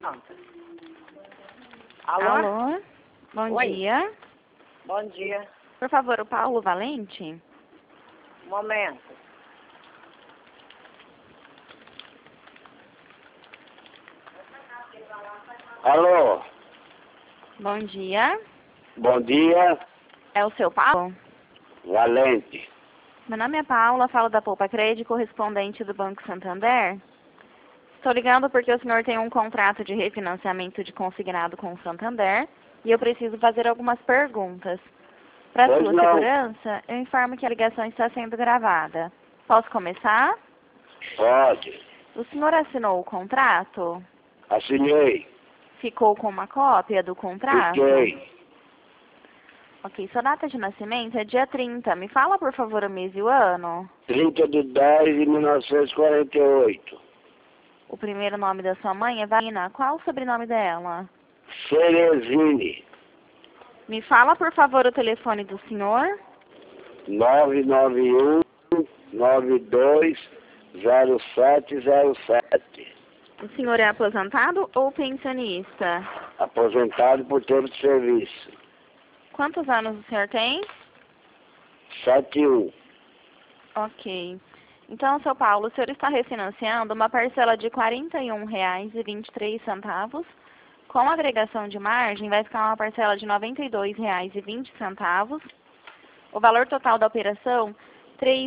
Alô? Alô? Bom Oi. dia. Bom dia. Por favor, o Paulo Valente? Um momento. Alô, Bom dia. bom dia, É o seu Paulo? Valente. Meu nome é Paula, falo da Poupa Crédito, correspondente do Banco Santander. Estou ligando porque o senhor tem um contrato de refinanciamento de consignado com o Santander e eu preciso fazer algumas perguntas. Para Pois sua não. segurança, eu informo que a ligação está sendo gravada. Posso começar? Pode. O senhor assinou o contrato? Assinei. Ficou com uma cópia do contrato? Fiquei. Ok, sua data de nascimento é dia 30. Me fala, por favor, o mês e o ano. 30/10/1948. O primeiro nome da sua mãe é Valina. Qual o sobrenome dela? Cerezine. Me fala, por favor, o telefone do senhor. 991-920707. O senhor é aposentado ou pensionista? Aposentado por tempo de serviço. Quantos anos o senhor tem? 71. Ok. Então, seu Paulo, o senhor está refinanciando uma parcela de R$ 41,23. Com agregação de margem, vai ficar uma parcela de R$ 92,20. O valor total da operação, R$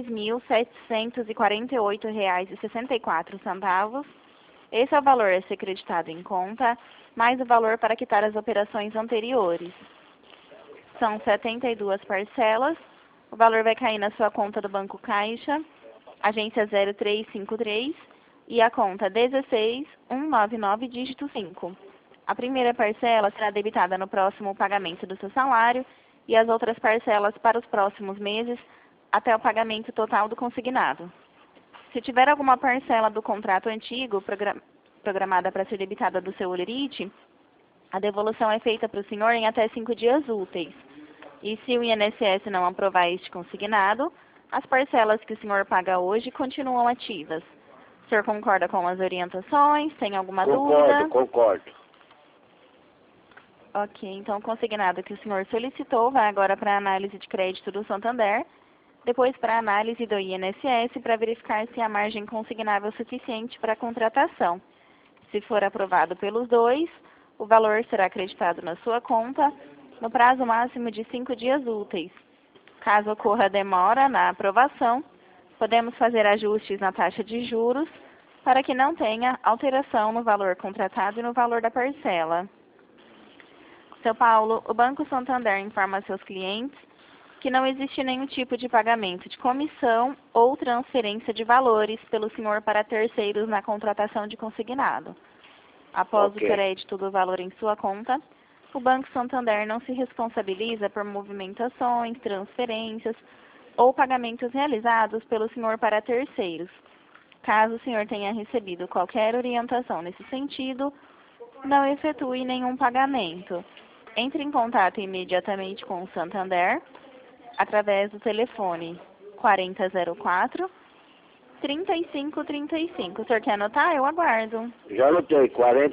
3.748,64. Esse é o valor a ser creditado em conta, mais o valor para quitar as operações anteriores. São 72 parcelas. O valor vai cair na sua conta do Banco Caixa, agência 0353 e a conta 16199, dígito 5. A primeira parcela será debitada no próximo pagamento do seu salário e as outras parcelas para os próximos meses até o pagamento total do consignado. Se tiver alguma parcela do contrato antigo programada para ser debitada do seu holerite, a devolução é feita para o senhor em até 5 dias úteis. E se o INSS não aprovar este consignado, as parcelas que o senhor paga hoje continuam ativas. O senhor concorda com as orientações? Tem alguma dúvida? Concordo. Ok, então o consignado que o senhor solicitou vai agora para a análise de crédito do Santander, depois para a análise do INSS para verificar se há margem consignável suficiente para a contratação. Se for aprovado pelos dois, o valor será acreditado na sua conta no prazo máximo de 5 dias úteis. Caso ocorra demora na aprovação, podemos fazer ajustes na taxa de juros para que não tenha alteração no valor contratado e no valor da parcela. Seu Paulo, o Banco Santander informa a seus clientes que não existe nenhum tipo de pagamento de comissão ou transferência de valores pelo senhor para terceiros na contratação de consignado. Após Ok. o crédito do valor em sua conta, o Banco Santander não se responsabiliza por movimentações, transferências ou pagamentos realizados pelo senhor para terceiros. Caso o senhor tenha recebido qualquer orientação nesse sentido, não efetue nenhum pagamento. Entre em contato imediatamente com o Santander através do telefone 4004 3535. O senhor quer anotar? Eu aguardo. Já anotei.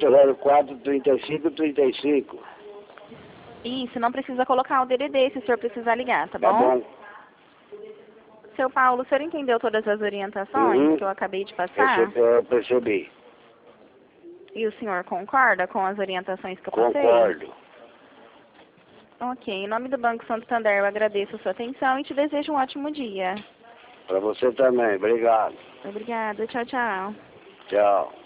4004-3535. Isso, não precisa colocar o DDD se o senhor precisar ligar, tá Tá bom? bom? Seu Paulo, o senhor entendeu todas as orientações Uhum. que eu acabei de passar? Eu percebi. E o senhor concorda com as orientações que eu passei? Concordo. Ok, em nome do Banco Santander eu agradeço a sua atenção e te desejo um ótimo dia. Para você também. Obrigado. Obrigada, tchau, tchau. Tchau.